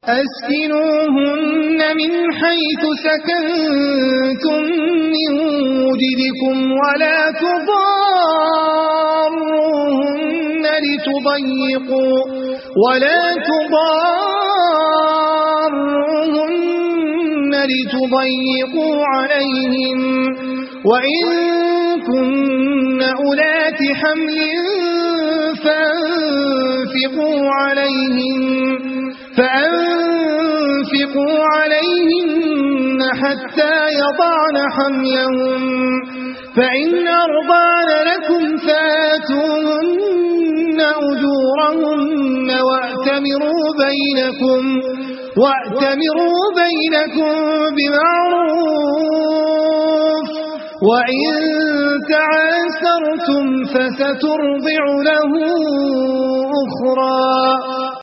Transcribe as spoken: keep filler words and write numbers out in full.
أسكنوهن من حيث سكنتم من وجدكم ولا تضاروهن لتضيقوا ولا تضاروهن لتضيقوا عليهم وإن كن أولات حمل فأنفقوا عليهن فأنفقوا عليهن حتى يضعن حملهن فإن أرضعن لكم فآتوهن أجورهن وأتمروا بينكم وأتمروا بينكم بمعروف وإن تعاسرتم فسترضع له أخرى